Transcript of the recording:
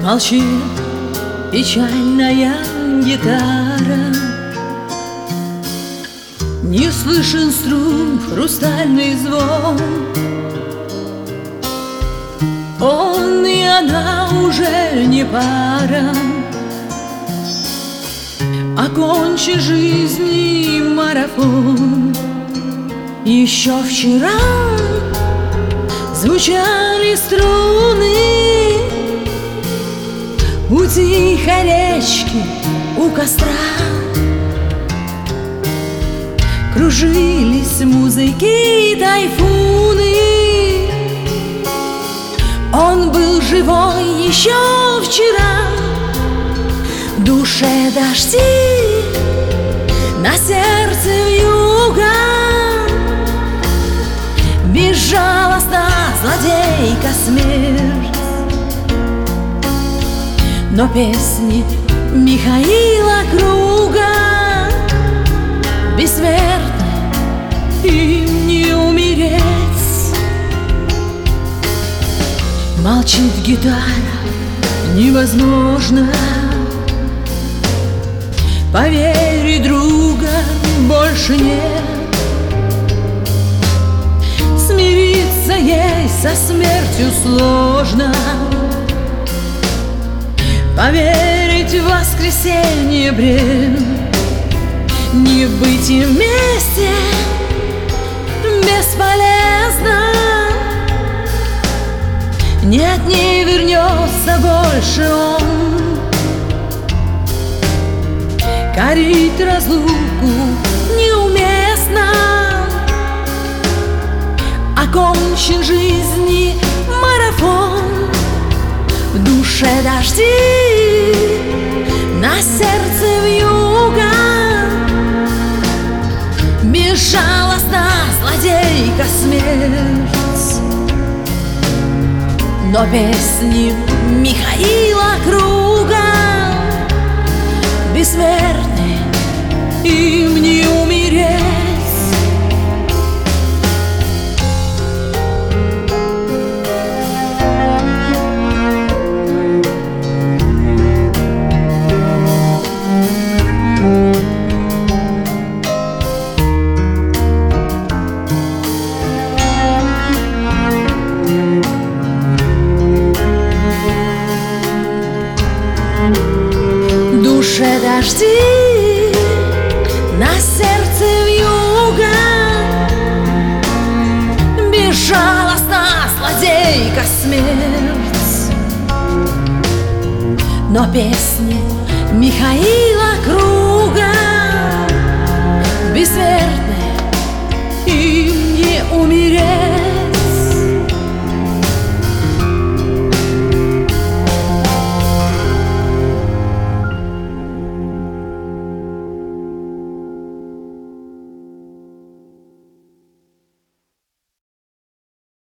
Молчит печальная гитара, не слышен струн хрустальный звон. Он и она уже не пара, окончи жизни марафон. Еще вчера звучали струны у тихой речки, у костра. Кружились музыки тайфуны. Он был живой еще вчера. В душе дожди, на сердце вьюга. Безжалостна злодейка смерть. Но песни Михаила Круга бессмертны, им не умереть. Молчит гитара, невозможно поверить, друга больше нет. Смириться ей со смертью сложно, поверить в воскресенье бред. Не быть и вместе бесполезно. Нет, не вернется больше он. Корить разлуку неуместно. Окончен жизни марафон. В душе дожди, на сердце вьюга. Безжалостна злодейка смерть. Но песни Михаила Круга бессмертны, им не умереть. В душе дожди, на сердце вьюга. Безжалостна злодейка смерть. Но песни Михаила Круга бессмертны,